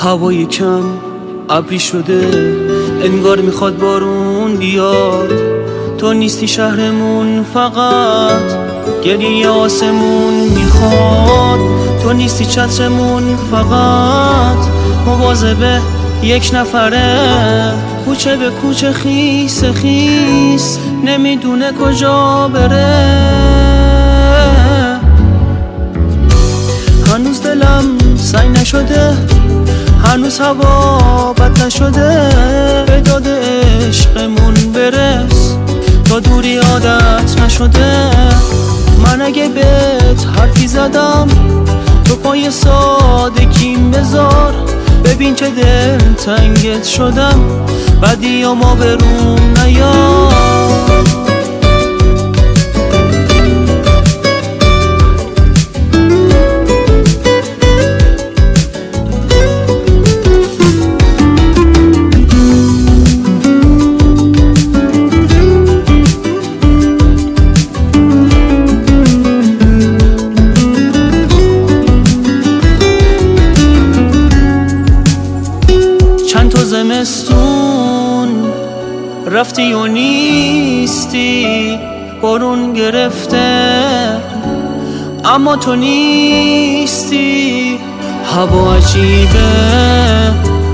هوای کم ابری شده، انگار میخواد بارون بیاد. تو نیستی شهرمون، فقط گریه آسمون میخواد. تو نیستی چترمون، فقط مواظب یک نفره. کوچه به کوچه خیس خیس، نمیدونه کجا بره. هنوز دلم سنگ نشده، هنوز هوا بد نشده. به داد عشقمون برس تا دوری عادت نشده. من اگه بهت حرفی زدم، تو پای سادگیم بذار. ببین چه دل تنگت شدم، بدی ما بروم نیار. چند تا زمستون رفتی و نیستی، بارون گرفته اما تو نیستی. هوا عجیبه،